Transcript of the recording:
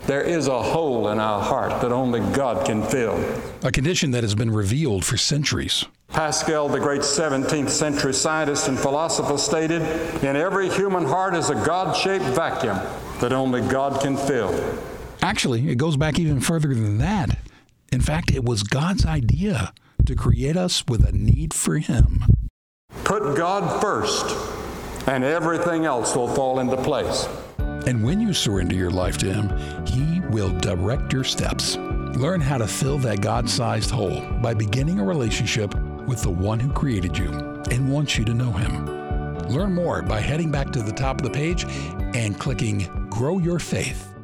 There is a hole in our heart that only God can fill. A condition that has been revealed for centuries. Pascal, the great 17th century scientist and philosopher, stated, "In every human heart is a God-shaped vacuum that only God can fill." Actually, it goes back even further than that. In fact, it was God's idea to create us with a need for Him. Put God first, and everything else will fall into place. And when you surrender your life to Him, He will direct your steps. Learn how to fill that God-sized hole by beginning a relationship with the one who created you and wants you to know Him. Learn more by heading back to the top of the page and clicking Grow Your Faith.